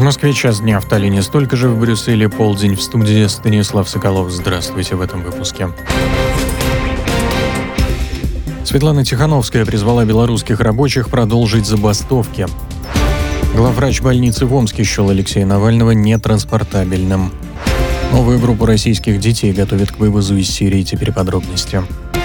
В Москве час дня, в Таллине столько же, в Брюсселе полдень. В студии Станислав Соколов. Здравствуйте в этом выпуске. Светлана Тихановская призвала белорусских рабочих продолжить забастовки. Главврач больницы в Омске счел Алексея Навального нетранспортабельным. Новую группу российских детей готовят к вывозу из Сирии. Теперь подробности.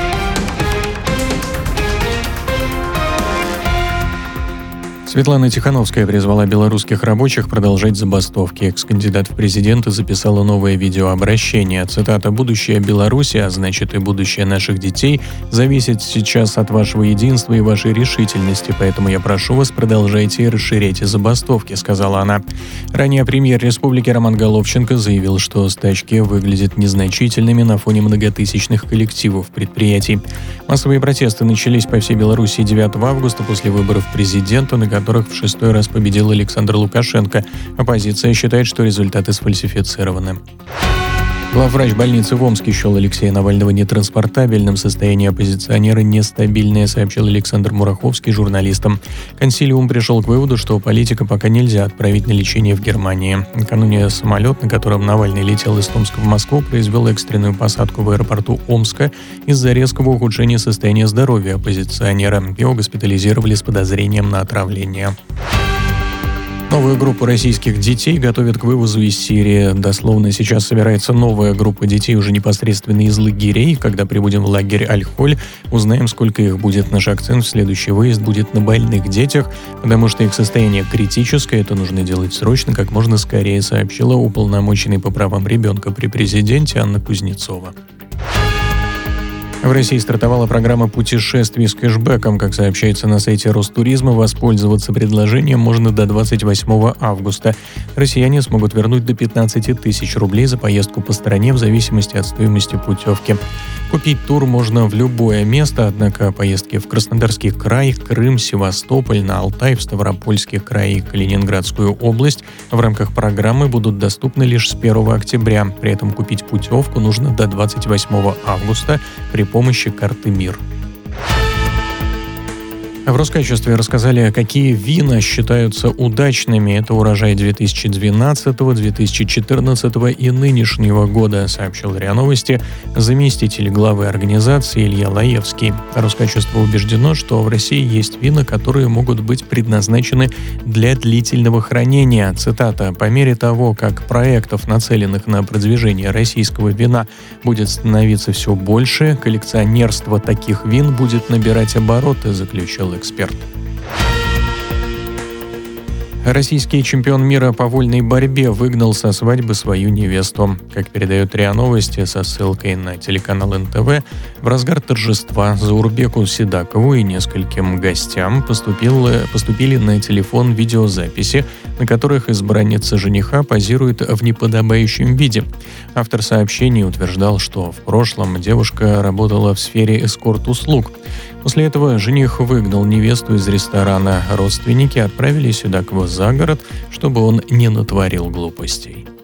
Светлана Тихановская призвала белорусских рабочих продолжать забастовки. Экс-кандидат в президенты записала новое видеообращение. Цитата: «Будущее Беларуси, а значит и будущее наших детей, зависит сейчас от вашего единства и вашей решительности, поэтому я прошу вас, продолжайте и расширяйте забастовки», — сказала она. Ранее премьер республики Роман Головченко заявил, что стачки выглядят незначительными на фоне многотысячных коллективов предприятий. Массовые протесты начались по всей Беларуси 9 августа после выборов президента, на которых в 6-й раз победил Александр Лукашенко. Оппозиция считает, что результаты сфальсифицированы. Главврач больницы в Омске счел Алексея Навального нетранспортабельным. Состояние оппозиционера нестабильное, сообщил Александр Мураховский журналистам. Консилиум пришел к выводу, что политика пока нельзя отправить на лечение в Германии. Накануне самолет, на котором Навальный летел из Томска в Москву, произвел экстренную посадку в аэропорту Омска из-за резкого ухудшения состояния здоровья оппозиционера. Его госпитализировали с подозрением на отравление. Новую группу российских детей готовят к вывозу из Сирии. Дословно, сейчас собирается новая группа детей уже непосредственно из лагерей. Когда прибудем в лагерь Аль-Холь, узнаем, сколько их будет. Наш акцент в следующий выезд будет на больных детях, потому что их состояние критическое, это нужно делать срочно, как можно скорее, сообщила уполномоченный по правам ребенка при президенте Анна Кузнецова. В России стартовала программа путешествий с кэшбэком. Как сообщается на сайте Ростуризма, воспользоваться предложением можно до 28 августа. Россияне смогут вернуть до 15 тысяч рублей за поездку по стране в зависимости от стоимости путевки. Купить тур можно в любое место, однако поездки в Краснодарский край, Крым, Севастополь, на Алтай, в Ставропольский край и Калининградскую область в рамках программы будут доступны лишь с 1 октября. При этом купить путевку нужно до 28 августа при помощи карты МИР. В Роскачестве рассказали, какие вина считаются удачными. Это урожай 2012, 2014 и нынешнего года, сообщил РИА Новости заместитель главы организации Илья Лаевский. Роскачество убеждено, что в России есть вина, которые могут быть предназначены для длительного хранения. Цитата: «По мере того, как проектов, нацеленных на продвижение российского вина, будет становиться все больше, коллекционерство таких вин будет набирать обороты», заключил эксперт. Российский чемпион мира по вольной борьбе выгнал со свадьбы свою невесту. Как передает РИА Новости со ссылкой на телеканал НТВ, в разгар торжества Заурбеку Седакову и нескольким гостям поступили на телефон видеозаписи, на которых избранница жениха позирует в неподобающем виде. Автор сообщений утверждал, что в прошлом девушка работала в сфере эскорт-услуг. После этого жених выгнал невесту из ресторана. Родственники отправили Седакова за город, чтобы он не натворил глупостей.